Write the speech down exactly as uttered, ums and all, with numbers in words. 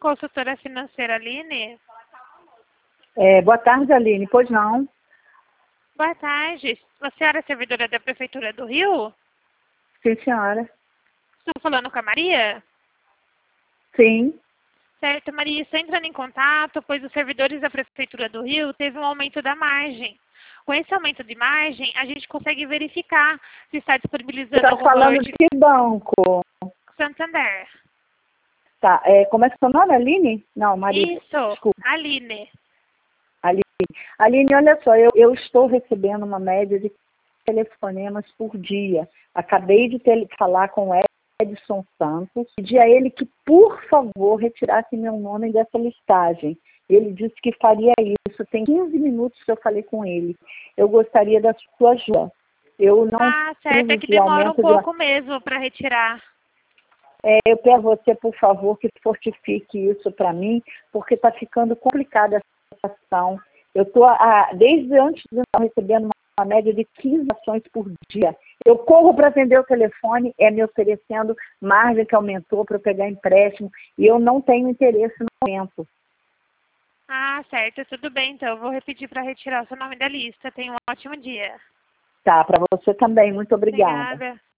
Consultora financeira Aline? É, boa tarde, Aline. Pois não? Boa tarde. A senhora é servidora da Prefeitura do Rio? Sim, senhora. Estou falando com a Maria? Sim. Certo, Maria. Estou entrando em contato, pois os servidores da Prefeitura do Rio teve um aumento da margem. Com esse aumento de margem, a gente consegue verificar se está disponibilizando Você está algum valor falando de de que banco? Santander. Tá. É, como é que é o seu nome, Aline? Não, Maria. Isso, Desculpa, Aline. Aline. Aline, olha só, eu, eu estou recebendo uma média de telefonemas por dia. Acabei de ter, falar com o Edson Santos, pedi a ele que, por favor, retirasse meu nome dessa listagem. Ele disse que faria isso. Tem quinze minutos que eu falei com ele. Eu gostaria da sua ajuda. Eu não Ah, certo. É preciso que de demora um aumento de... pouco mesmo para retirar. É, eu peço a você, por favor, que fortifique isso para mim, porque está ficando complicada essa situação. Eu estou, desde antes de estar recebendo uma, uma média de quinze ações por dia. Eu corro para atender o telefone, é me oferecendo margem que aumentou para eu pegar empréstimo, e eu não tenho interesse no aumento. Ah, certo. Tudo bem, então. Eu vou repetir para retirar o seu nome da lista. Tenha um ótimo dia. Tá, para você também. Muito obrigada. Obrigada.